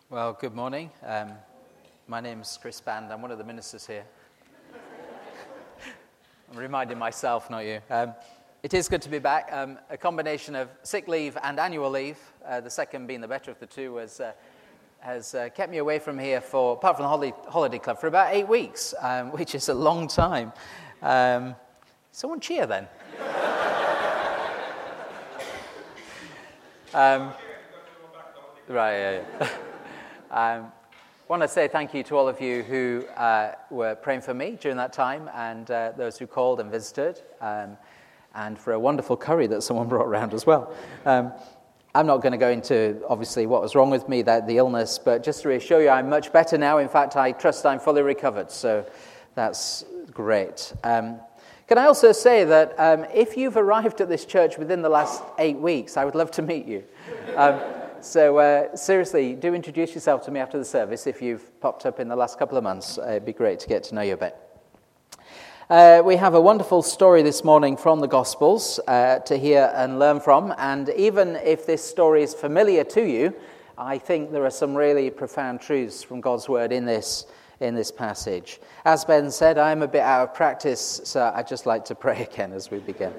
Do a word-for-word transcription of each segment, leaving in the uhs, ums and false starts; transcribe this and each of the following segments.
Well, good morning. Um, my name's Chris Band. I'm one of the ministers here. I'm reminding myself, not you. Um, it is good to be back. Um, a combination of sick leave and annual leave, uh, the second being the better of the two, was, uh, has uh, kept me away from here for, apart from the holiday, holiday club, for about eight weeks, um, which is a long time. Um, someone cheer then. um, right, yeah, yeah. Um, I want to say thank you to all of you who uh, were praying for me during that time, and uh, those who called and visited, um, and for a wonderful curry that someone brought around as well. Um, I'm not going to go into, obviously, what was wrong with me, that the illness, but just to reassure you, I'm much better now. In fact, I trust I'm fully recovered, so that's great. Um, can I also say that um, if you've arrived at this church within the last eight weeks, I would love to meet you. Um, So uh, seriously, do introduce yourself to me after the service if you've popped up in the last couple of months. Uh, it'd be great to get to know you a bit. Uh, we have a wonderful story this morning from the Gospels uh, to hear and learn from. And even if this story is familiar to you, I think there are some really profound truths from God's word in this in this passage. As Ben said, I'm a bit out of practice, so I'd just like to pray again as we begin.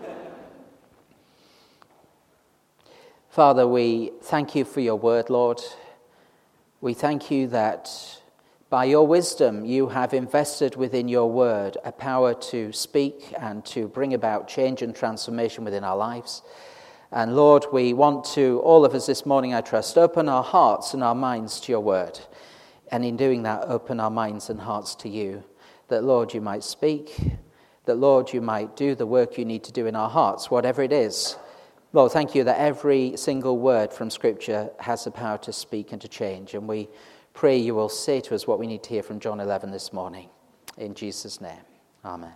Father, we thank you for your word, Lord. We thank you that by your wisdom you have invested within your word a power to speak and to bring about change and transformation within our lives. And Lord, we want to, all of us this morning, I trust, open our hearts and our minds to your word. And in doing that, open our minds and hearts to you, that, Lord, you might speak, that, Lord, you might do the work you need to do in our hearts, whatever it is. Lord, thank you that every single word from Scripture has the power to speak and to change. And we pray you will say to us what we need to hear from John eleven this morning. In Jesus' name, amen.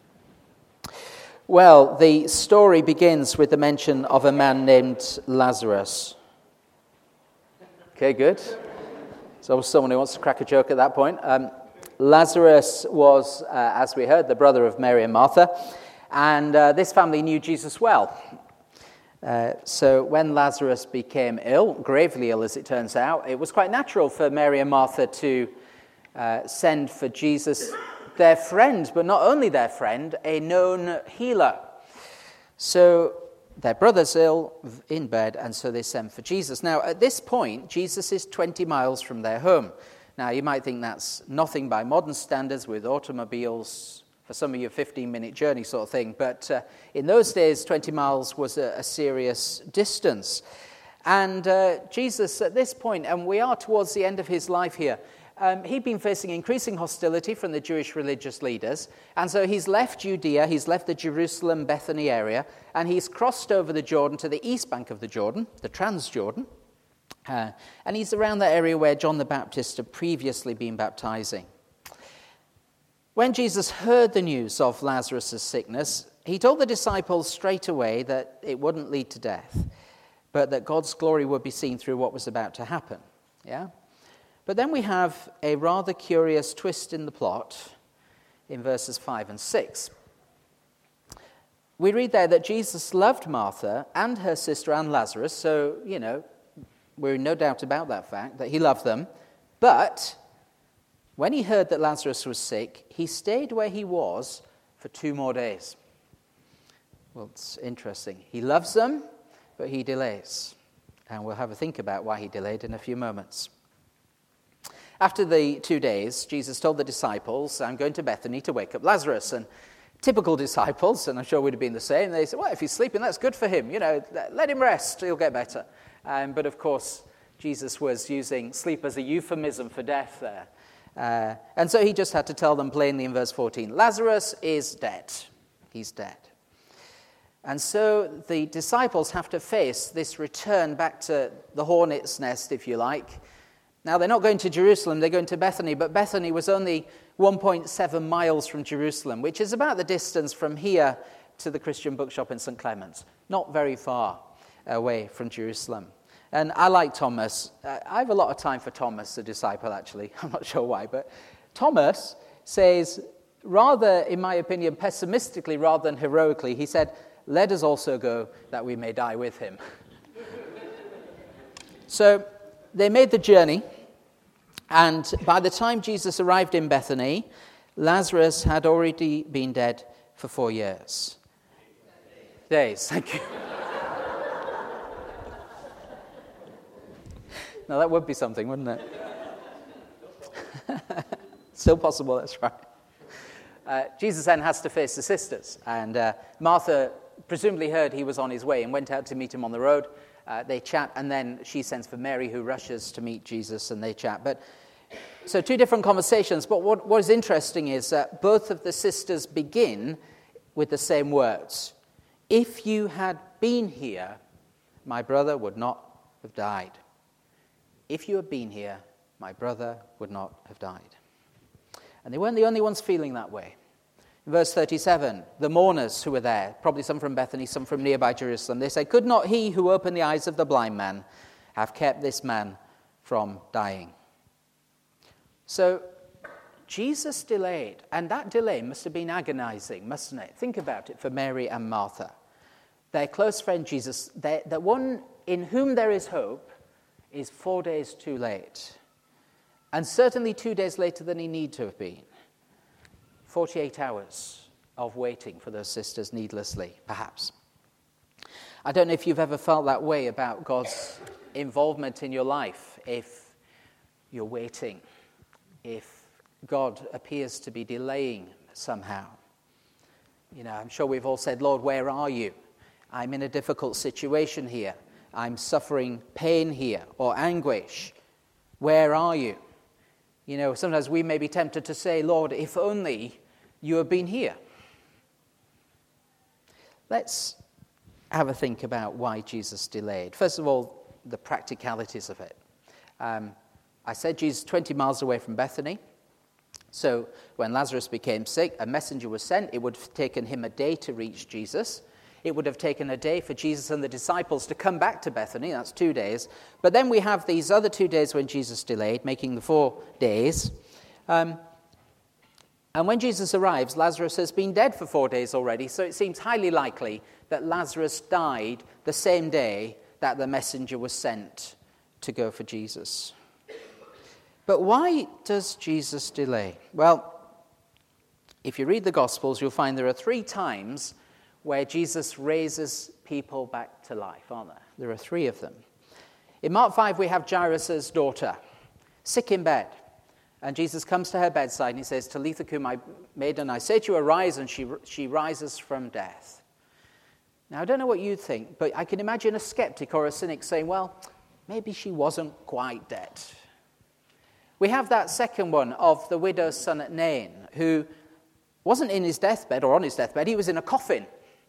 Well, the story begins with the mention of a man named Lazarus. Okay, good. So someone who wants to crack a joke at that point. Um, Lazarus was, uh, as we heard, the brother of Mary and Martha. And uh, this family knew Jesus well. Uh, so when Lazarus became ill, gravely ill as it turns out, it was quite natural for Mary and Martha to uh, send for Jesus, their friend, but not only their friend, a known healer. So their brother's ill, in bed, and so they send for Jesus. Now, at this point, Jesus is twenty miles from their home. Now, you might think that's nothing by modern standards with automobiles, for some of you, a fifteen-minute journey sort of thing. But uh, in those days, twenty miles was a, a serious distance. And uh, Jesus, at this point, and we are towards the end of his life here, um, he'd been facing increasing hostility from the Jewish religious leaders. And so he's left Judea, he's left the Jerusalem, Bethany area, and he's crossed over the Jordan to the east bank of the Jordan, the Transjordan. Uh, and he's around the area where John the Baptist had previously been baptizing. When Jesus heard the news of Lazarus' sickness, he told the disciples straight away that it wouldn't lead to death, but that God's glory would be seen through what was about to happen. Yeah? But then we have a rather curious twist in the plot in verses five and six. We read there that Jesus loved Martha and her sister and Lazarus, so, you know, we're in no doubt about that fact, that he loved them, but when he heard that Lazarus was sick, he stayed where he was for two more days. Well, it's interesting. He loves them, but he delays. And we'll have a think about why he delayed in a few moments. After the two days, Jesus told the disciples, I'm going to Bethany to wake up Lazarus. And typical disciples, and I'm sure we'd have been the same, they said, well, if he's sleeping, that's good for him. You know, let him rest, he'll get better. Um, but of course, Jesus was using sleep as a euphemism for death there. Uh, and so he just had to tell them plainly in verse fourteen, Lazarus is dead. He's dead. And so the disciples have to face this return back to the hornet's nest, if you like. Now, they're not going to Jerusalem, they're going to Bethany, but Bethany was only one point seven miles from Jerusalem, which is about the distance from here to the Christian bookshop in Saint Clement's. Not very far away from Jerusalem. And I like Thomas. I have a lot of time for Thomas, the disciple, actually. I'm not sure why, but Thomas says, rather, in my opinion, pessimistically rather than heroically, he said, let us also go that we may die with him. So they made the journey And by the time Jesus arrived in Bethany, Lazarus had already been dead for four years. Days, thank you. Now that would be something, wouldn't it? Still possible, that's right. Uh, Jesus then has to face the sisters, and uh, Martha presumably heard he was on his way and went out to meet him on the road. Uh, they chat, and then she sends for Mary, who rushes to meet Jesus, and they chat. But so two different conversations, but what, what is interesting is that both of the sisters begin with the same words. If you had been here, my brother would not have died. If you had been here, my brother would not have died. And they weren't the only ones feeling that way. In verse thirty-seven, the mourners who were there, probably some from Bethany, some from nearby Jerusalem, they said, could not he who opened the eyes of the blind man have kept this man from dying? So Jesus delayed, and that delay must have been agonizing, mustn't it? Think about it for Mary and Martha. Their close friend Jesus, the one in whom there is hope, is four days too late. And certainly two days later than he need to have been. forty-eight hours of waiting for those sisters needlessly, perhaps. I don't know if you've ever felt that way about God's involvement in your life, if you're waiting, if God appears to be delaying somehow. You know, I'm sure we've all said, Lord, where are you? I'm in a difficult situation here. I'm suffering pain here or anguish. Where are you? You know, sometimes we may be tempted to say, Lord, if only you had been here. Let's have a think about why Jesus delayed. First of all, the practicalities of it. Um, I said Jesus twenty miles away from Bethany. So when Lazarus became sick, a messenger was sent. It would have taken him a day to reach Jesus. It would have taken a day for Jesus and the disciples to come back to Bethany. That's two days. But then we have these other two days when Jesus delayed, making the four days. Um, and when Jesus arrives, Lazarus has been dead for four days already, so it seems highly likely that Lazarus died the same day that the messenger was sent to go for Jesus. But why does Jesus delay? Well, if you read the Gospels, you'll find there are three times where Jesus raises people back to life, aren't there? There are three of them. In Mark five, we have Jairus' daughter, sick in bed. And Jesus comes to her bedside and he says, Talitha cum, my maiden, I say to you, arise, and she, she rises from death. Now, I don't know what you think, but I can imagine a skeptic or a cynic saying, well, maybe she wasn't quite dead. We have that second one of the widow's son at Nain, who wasn't in his deathbed or on his deathbed, he was in a coffin.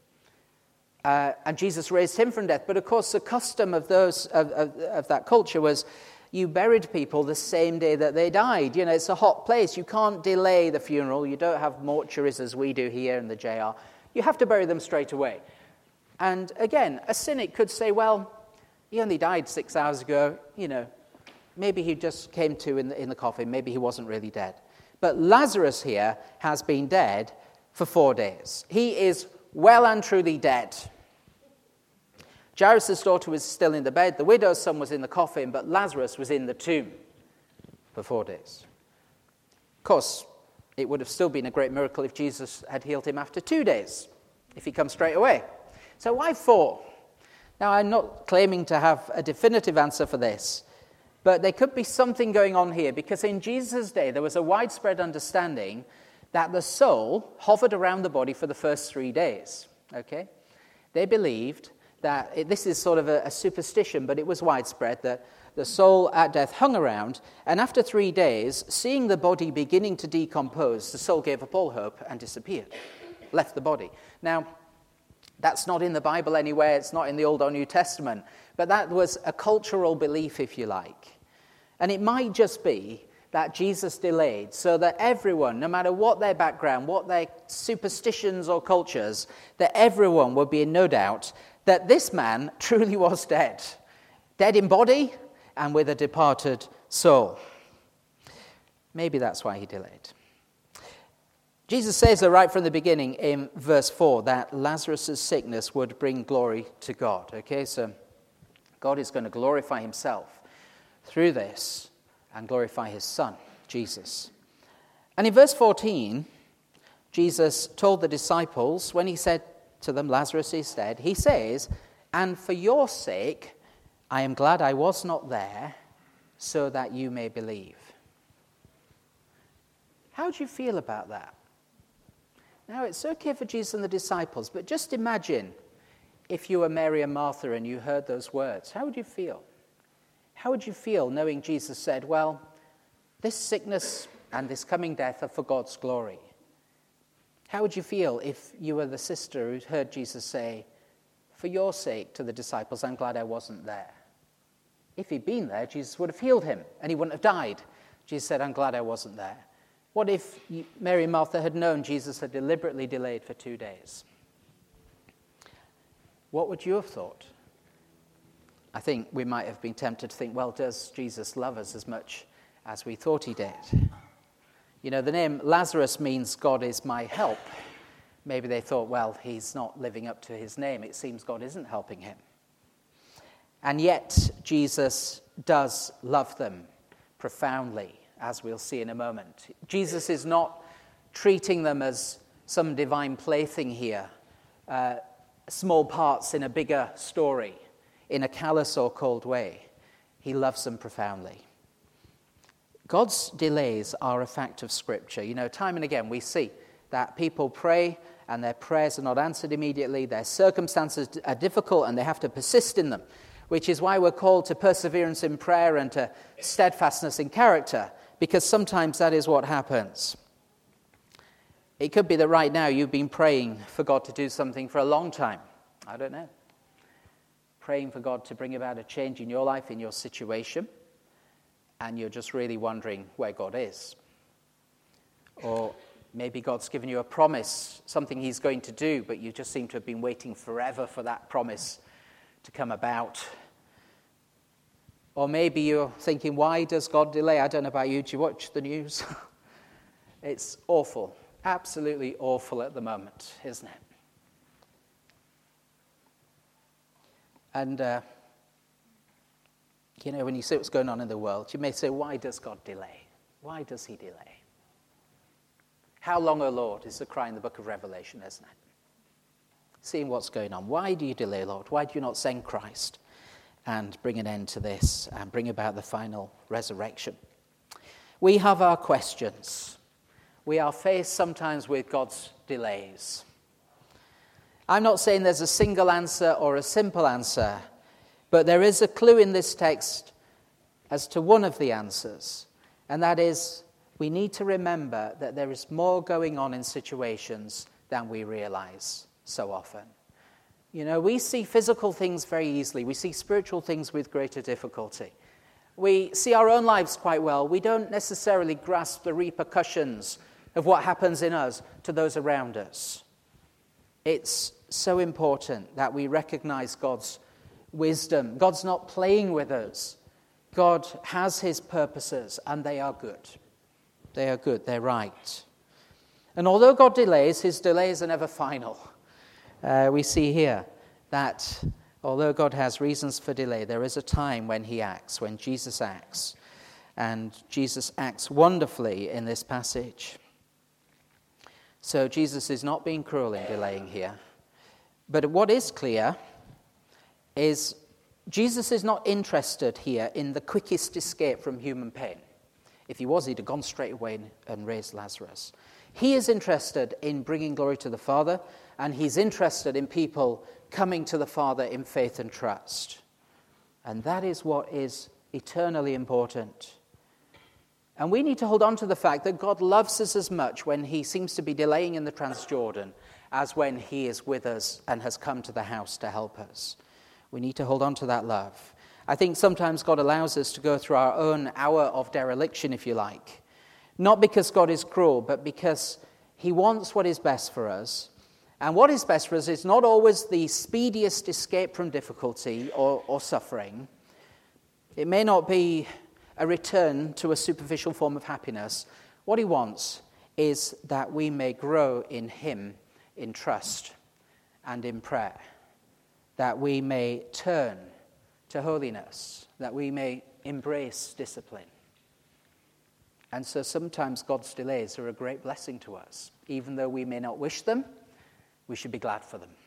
Uh, and Jesus raised him from death. But of course, the custom of those of, of, of that culture was you buried people the same day that they died. You know, it's a hot place. You can't delay the funeral. You don't have mortuaries as we do here in the J R. You have to bury them straight away. And again, a cynic could say, well, he only died six hours ago. You know, maybe he just came to in the, in the coffin. Maybe he wasn't really dead. But Lazarus here has been dead for four days. He is well and truly dead. Jairus' daughter was still in the bed. The widow's son was in the coffin, but Lazarus was in the tomb for four days. Of course, it would have still been a great miracle if Jesus had healed him after two days, if he comes straight away. So why four? Now, I'm not claiming to have a definitive answer for this, but there could be something going on here, because in Jesus' day, there was a widespread understanding that the soul hovered around the body for the first three days, okay? They believed that, it, this is sort of a, a superstition, but it was widespread, that the soul at death hung around, and after three days, seeing the body beginning to decompose, the soul gave up all hope and disappeared, left the body. Now, that's not in the Bible anywhere, it's not in the Old or New Testament, but that was a cultural belief, if you like. And it might just be that Jesus delayed so that everyone, no matter what their background, what their superstitions or cultures, that everyone would be in no doubt that this man truly was dead. Dead in body and with a departed soul. Maybe that's why he delayed. Jesus says that right from the beginning in verse four that Lazarus' sickness would bring glory to God. Okay, so God is going to glorify himself through this. and glorify his Son, Jesus. And in verse fourteen, Jesus told the disciples, when he said to them, Lazarus is dead, he says, and for your sake, I am glad I was not there, so that you may believe. How do you feel about that? Now, it's okay for Jesus and the disciples, but just imagine if you were Mary and Martha and you heard those words. How would you feel? How would you feel knowing Jesus said, well, this sickness and this coming death are for God's glory? How would you feel if you were the sister who heard Jesus say, for your sake to the disciples, I'm glad I wasn't there? If he'd been there, Jesus would have healed him and he wouldn't have died. Jesus said, I'm glad I wasn't there. What if Mary and Martha had known Jesus had deliberately delayed for two days? What would you have thought? I think we might have been tempted to think, well, does Jesus love us as much as we thought he did? You know, the name Lazarus means God is my help. Maybe they thought, well, he's not living up to his name. It seems God isn't helping him. And yet, Jesus does love them profoundly, as we'll see in a moment. Jesus is not treating them as some divine plaything here, uh, small parts in a bigger story, in a callous or cold way. He loves them profoundly. God's delays are a fact of Scripture. You know, time and again we see that people pray and their prayers are not answered immediately. Their circumstances are difficult and they have to persist in them, which is why we're called to perseverance in prayer and to steadfastness in character, because sometimes that is what happens. It could be that right now you've been praying for God to do something for a long time. I don't know. Praying for God to bring about a change in your life, in your situation, and you're just really wondering where God is. Or maybe God's given you a promise, something he's going to do, but you just seem to have been waiting forever for that promise to come about. Or maybe you're thinking, why does God delay? I don't know about you. Do you watch the news? It's awful. Absolutely awful at the moment, isn't it? And, uh, you know, when you see what's going on in the world, you may say, why does God delay? Why does he delay? How long, O Lord, is the cry in the book of Revelation, isn't it? Seeing what's going on. Why do you delay, Lord? Why do you not send Christ and bring an end to this and bring about the final resurrection? We have our questions. We are faced sometimes with God's delays. I'm not saying there's a single answer or a simple answer, but there is a clue in this text as to one of the answers, and that is we need to remember that there is more going on in situations than we realize so often. You know, we see physical things very easily. We see spiritual things with greater difficulty. We see our own lives quite well. We don't necessarily grasp the repercussions of what happens in us to those around us. It's so important that we recognize God's wisdom. God's not playing with us. God has his purposes, and they are good. They are good. They're right. And although God delays, his delays are never final. Uh, we see here that although God has reasons for delay, there is a time when he acts, when Jesus acts. And Jesus acts wonderfully in this passage. So Jesus is not being cruel in delaying here. But what is clear is Jesus is not interested here in the quickest escape from human pain. If he was, he'd have gone straight away and raised Lazarus. He is interested in bringing glory to the Father, and he's interested in people coming to the Father in faith and trust. And that is what is eternally important. And we need to hold on to the fact that God loves us as much when he seems to be delaying in the Transjordan as when he is with us and has come to the house to help us. We need to hold on to that love. I think sometimes God allows us to go through our own hour of dereliction, if you like. Not because God is cruel, but because he wants what is best for us. And what is best for us is not always the speediest escape from difficulty or, or suffering. It may not be a return to a superficial form of happiness. What he wants is that we may grow in him in trust and in prayer, that we may turn to holiness, that we may embrace discipline. And so sometimes God's delays are a great blessing to us. Even though we may not wish them, we should be glad for them.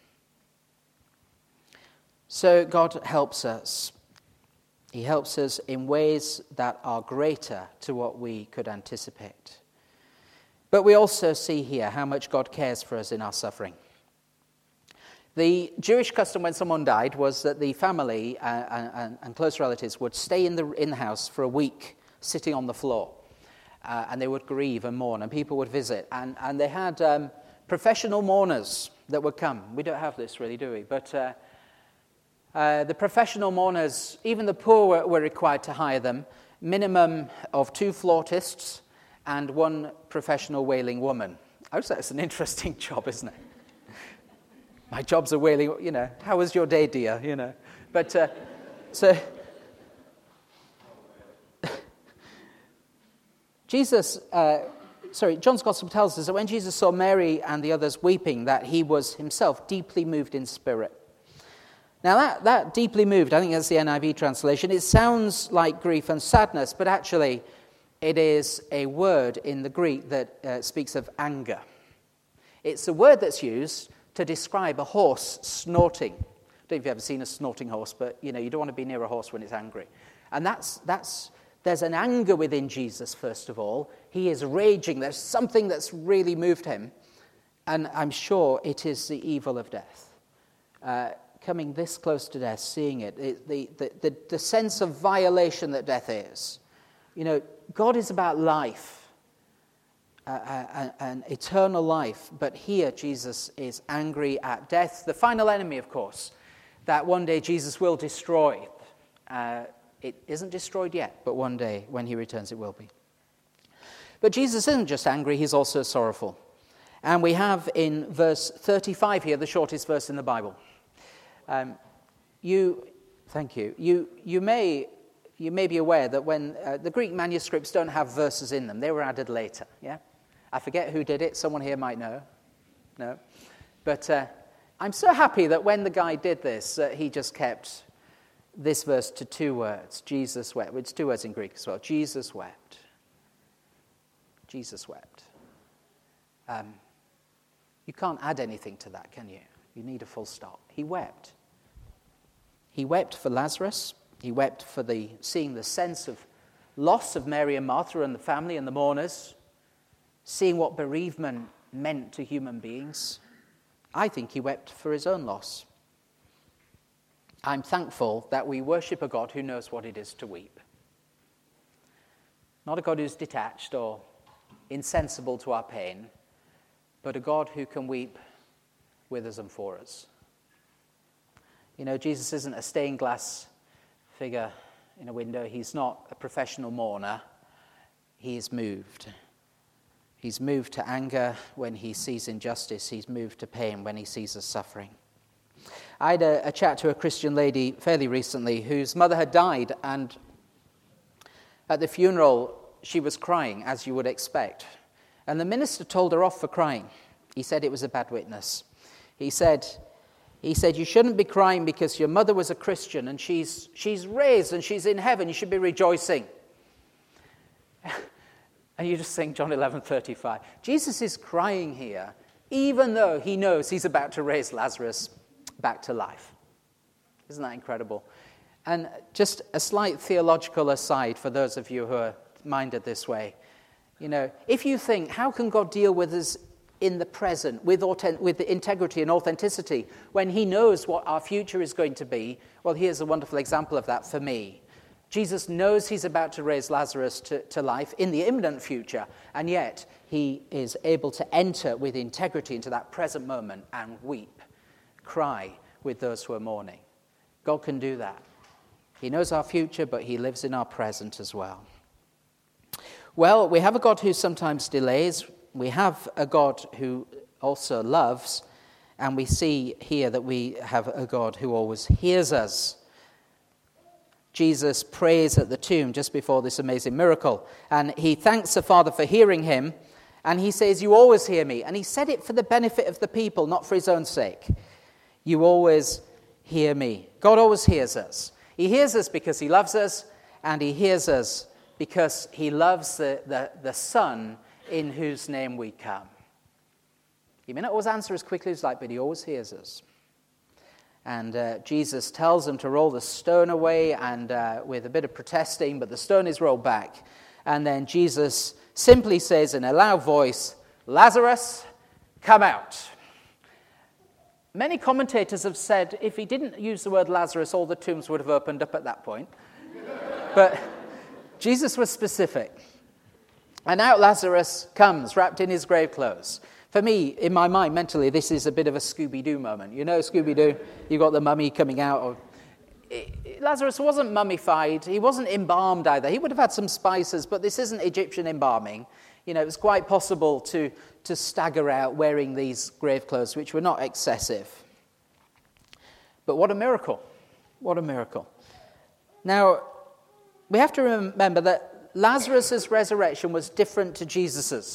So God helps us. He helps us in ways that are greater to what we could anticipate. But we also see here how much God cares for us in our suffering. The Jewish custom when someone died was that the family uh, and, and close relatives would stay in the, in the house for a week, sitting on the floor. Uh, and they would grieve and mourn, and people would visit. And, and they had um, professional mourners that would come. We don't have this really, do we? But uh, uh, the professional mourners, even the poor were, were required to hire them. Minimum of two flautists and one professional wailing woman. I would say it's an interesting job, isn't it? My job's a wailing, you know, how was your day, dear? You know. But, uh, so... Jesus, uh, sorry, John's Gospel tells us that when Jesus saw Mary and the others weeping, that he was himself deeply moved in spirit. Now that, that deeply moved, I think that's the N I V translation, it sounds like grief and sadness, but actually it is a word in the Greek that uh, speaks of anger. It's a word that's used to describe a horse snorting. I don't know if you've ever seen a snorting horse, but you know, you don't want to be near a horse when it's angry. And that's that's... There's an anger within Jesus, first of all. He is raging. There's something that's really moved him. And I'm sure it is the evil of death. Uh, coming this close to death, seeing it, it the, the, the, the sense of violation that death is. You know, God is about life, uh, and, and eternal life. But here, Jesus is angry at death, the final enemy, of course, that one day Jesus will destroy. Uh It isn't destroyed yet, but one day when he returns it will be. But Jesus isn't just angry, he's also sorrowful. And we have in verse thirty-five here, the shortest verse in the Bible. Um, you, thank you. You you may you may be aware that when uh, the Greek manuscripts don't have verses in them, they were added later. Yeah, I forget who did it. Someone here might know. No, but uh, I'm so happy that when the guy did this, uh, he just kept this verse to two words. Jesus wept. It's two words in Greek as well. Jesus wept. Jesus wept. Um, you can't add anything to that, can you? You need a full stop. He wept. He wept for Lazarus. He wept for the seeing the sense of loss of Mary and Martha and the family and the mourners, seeing what bereavement meant to human beings. I think he wept for his own loss. I'm thankful that we worship a God who knows what it is to weep. Not a God who's detached or insensible to our pain, but a God who can weep with us and for us. You know, Jesus isn't a stained glass figure in a window. He's not a professional mourner. He is moved. He's moved to anger when he sees injustice. He's moved to pain when he sees us suffering. I had a, a chat to a Christian lady fairly recently whose mother had died, and at the funeral she was crying, as you would expect. And the minister told her off for crying. He said it was a bad witness. He said, he said, you shouldn't be crying because your mother was a Christian and she's she's raised and she's in heaven. You should be rejoicing. And you just think John eleven thirty-five. Jesus is crying here, even though he knows he's about to raise Lazarus back to life. Isn't that incredible? And just a slight theological aside for those of you who are minded this way. You know, if you think, how can God deal with us in the present with, authentic, with integrity and authenticity when he knows what our future is going to be? Well, here's a wonderful example of that for me. Jesus knows he's about to raise Lazarus to, to life in the imminent future, and yet he is able to enter with integrity into that present moment and weep, cry with those who are mourning. God can do that. He knows our future, but he lives in our present as well. Well, we have a God who sometimes delays. We have a God who also loves. And we see here that we have a God who always hears us. Jesus prays at the tomb just before this amazing miracle. And he thanks the Father for hearing him. And he says, you always hear me. And he said it for the benefit of the people, not for his own sake. You always hear me. God always hears us. He hears us because he loves us. And he hears us because he loves the, the, the Son in whose name we come. He may not always answer as quickly as he'd like, but he always hears us. And uh, Jesus tells them to roll the stone away, and uh, with a bit of protesting, but the stone is rolled back. And then Jesus simply says in a loud voice, "Lazarus, come out." Many commentators have said if he didn't use the word Lazarus, all the tombs would have opened up at that point. But Jesus was specific. And out Lazarus comes, wrapped in his grave clothes. For me, in my mind, mentally, this is a bit of a Scooby-Doo moment. You know Scooby-Doo? You've got the mummy coming out. Of... Lazarus wasn't mummified. He wasn't embalmed either. He would have had some spices, but this isn't Egyptian embalming. You know, it was quite possible to, to stagger out wearing these grave clothes, which were not excessive. But what a miracle. What a miracle. Now, we have to remember that Lazarus' resurrection was different to Jesus's.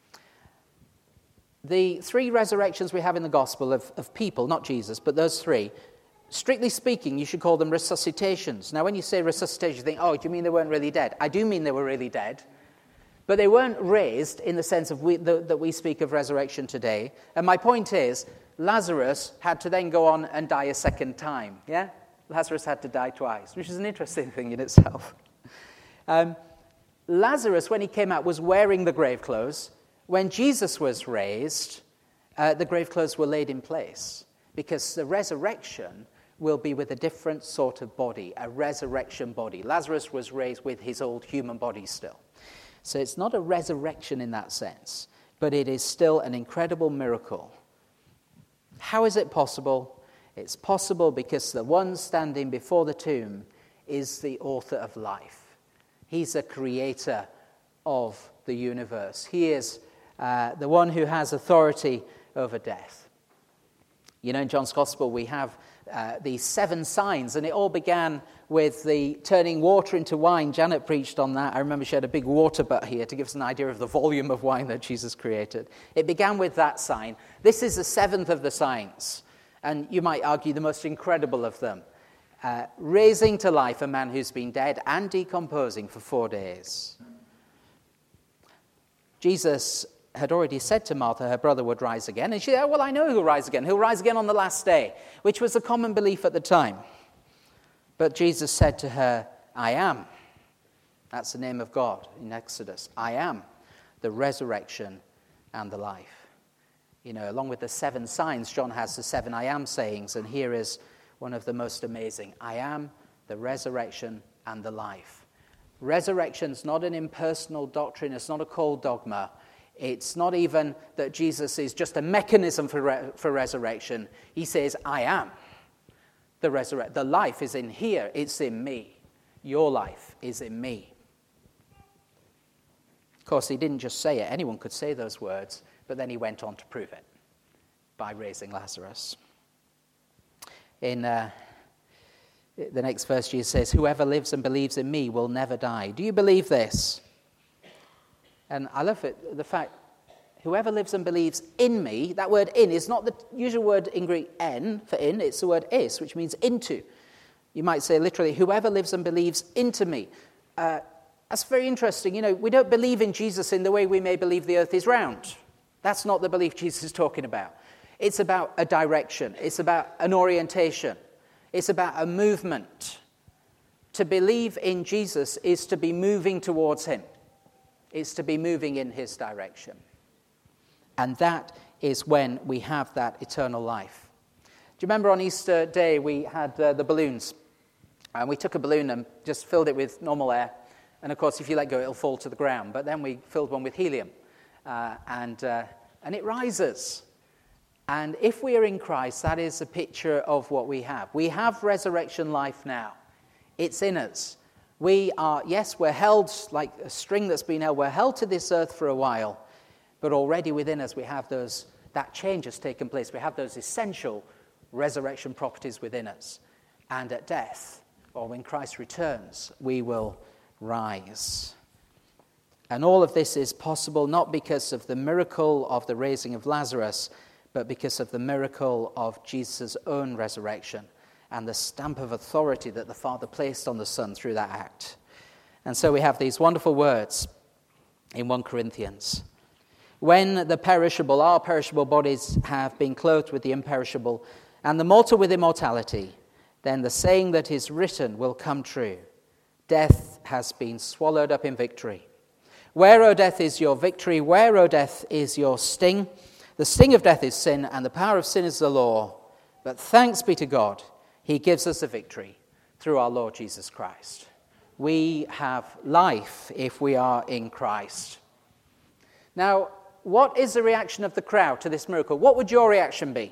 The three resurrections we have in the gospel of, of people, not Jesus, but those three, strictly speaking, you should call them resuscitations. Now, when you say resuscitation, you think, oh, do you mean they weren't really dead? I do mean they were really dead. But they weren't raised in the sense of we, the, that we speak of resurrection today. And my point is, Lazarus had to then go on and die a second time. Yeah? Lazarus had to die twice, which is an interesting thing in itself. Um, Lazarus, when he came out, was wearing the grave clothes. When Jesus was raised, uh, the grave clothes were laid in place, because the resurrection will be with a different sort of body, a resurrection body. Lazarus was raised with his old human body still. So it's not a resurrection in that sense, but it is still an incredible miracle. How is it possible? It's possible because the one standing before the tomb is the author of life. He's the creator of the universe. He is uh, the one who has authority over death. You know, in John's Gospel, we have uh, these seven signs, and it all began with the turning water into wine. Janet preached on that. I remember she had a big water butt here to give us an idea of the volume of wine that Jesus created. It began with that sign. This is the seventh of the signs, and you might argue the most incredible of them. Uh, raising to life a man who's been dead and decomposing for four days. Jesus had already said to Martha her brother would rise again. And she said, oh, well, I know he'll rise again. He'll rise again on the last day, which was a common belief at the time. But Jesus said to her, I am. That's the name of God in Exodus. I am the resurrection and the life. You know, along with the seven signs, John has the seven I am sayings. And here is one of the most amazing. I am the resurrection and the life. Resurrection's not an impersonal doctrine. It's not a cold dogma. It's not even that Jesus is just a mechanism for, re- for resurrection. He says, I am the resurrection. The life is in here. It's in me. Your life is in me. Of course, he didn't just say it. Anyone could say those words, but then he went on to prove it by raising Lazarus. In uh, the next verse, Jesus says, whoever lives and believes in me will never die. Do you believe this? And I love it, the fact, whoever lives and believes in me, that word in is not the usual word in Greek en for in, it's the word is, which means into. You might say literally, whoever lives and believes into me. Uh, that's very interesting. You know, we don't believe in Jesus in the way we may believe the earth is round. That's not the belief Jesus is talking about. It's about a direction. It's about an orientation. It's about a movement. To believe in Jesus is to be moving towards him. It's to be moving in his direction. And that is when we have that eternal life. Do you remember on Easter Day we had uh, the balloons? And we took a balloon and just filled it with normal air. And of course, if you let go, it'll fall to the ground. But then we filled one with helium. Uh, and, uh, and it rises. And if we are in Christ, that is a picture of what we have. We have resurrection life now. It's in us. We are, yes, we're held like a string that's been held. We're held to this earth for a while, but already within us we have those, that change has taken place. We have those essential resurrection properties within us. And at death, or when Christ returns, we will rise. And all of this is possible not because of the miracle of the raising of Lazarus, but because of the miracle of Jesus' own resurrection and the stamp of authority that the Father placed on the Son through that act. And so we have these wonderful words in First Corinthians. When the perishable, our perishable bodies have been clothed with the imperishable, and the mortal with immortality, then the saying that is written will come true. Death has been swallowed up in victory. Where, O death, is your victory? Where, O death, is your sting? The sting of death is sin, and the power of sin is the law. But thanks be to God, he gives us a victory through our Lord Jesus Christ. We have life if we are in Christ. Now, what is the reaction of the crowd to this miracle? What would your reaction be?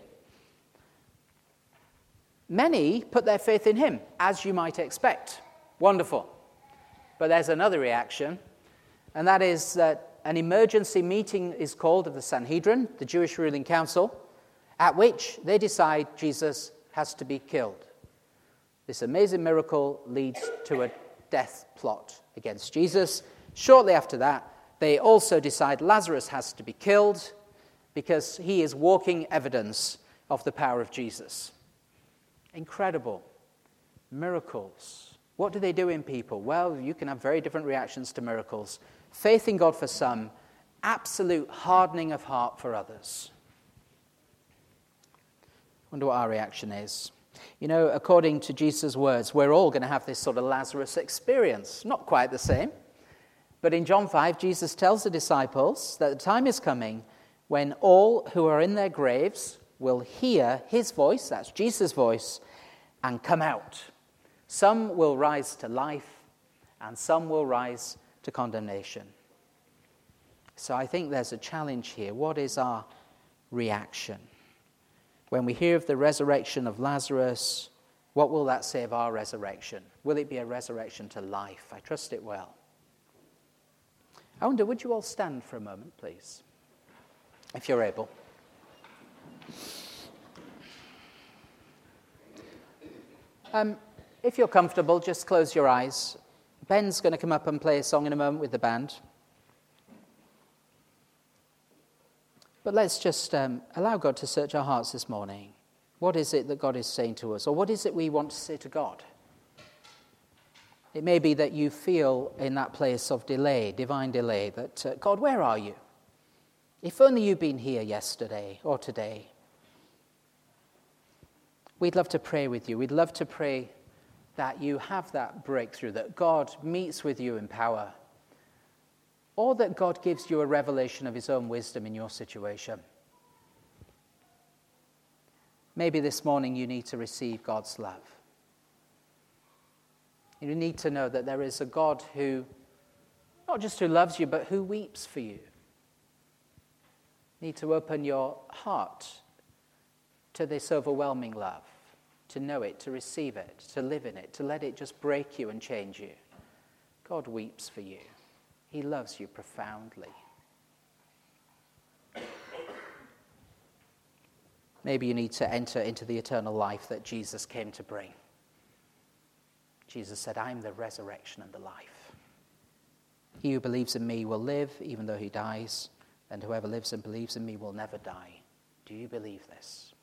Many put their faith in him, as you might expect. Wonderful. But there's another reaction, and that is that an emergency meeting is called of the Sanhedrin, the Jewish ruling council, at which they decide Jesus has to be killed. This amazing miracle leads to a death plot against Jesus. Shortly after that, they also decide Lazarus has to be killed because he is walking evidence of the power of Jesus. Incredible miracles. What do they do in people? Well, you can have very different reactions to miracles. Faith in God for some, absolute hardening of heart for others. I wonder what our reaction is. You know, according to Jesus' words, we're all going to have this sort of Lazarus experience. Not quite the same. But in John five, Jesus tells the disciples that the time is coming when all who are in their graves will hear his voice, that's Jesus' voice, and come out. Some will rise to life, and some will rise to condemnation. So I think there's a challenge here. What is our reaction? When we hear of the resurrection of Lazarus, what will that say of our resurrection? Will it be a resurrection to life? I trust it will. I wonder, would you all stand for a moment, please, if you're able? Um, if you're comfortable, just close your eyes. Ben's going to come up and play a song in a moment with the band. But let's just um, allow God to search our hearts this morning. What is it that God is saying to us? Or what is it we want to say to God? It may be that you feel in that place of delay, divine delay, that, uh, God, where are you? If only you'd been here yesterday or today. We'd love to pray with you. We'd love to pray that you have that breakthrough, that God meets with you in power, or that God gives you a revelation of his own wisdom in your situation. Maybe this morning you need to receive God's love. You need to know that there is a God who, not just who loves you, but who weeps for you. You need to open your heart to this overwhelming love, to know it, to receive it, to live in it, to let it just break you and change you. God weeps for you. He loves you profoundly. Maybe you need to enter into the eternal life that Jesus came to bring. Jesus said, I am the resurrection and the life. He who believes in me will live even though he dies, and whoever lives and believes in me will never die. Do you believe this?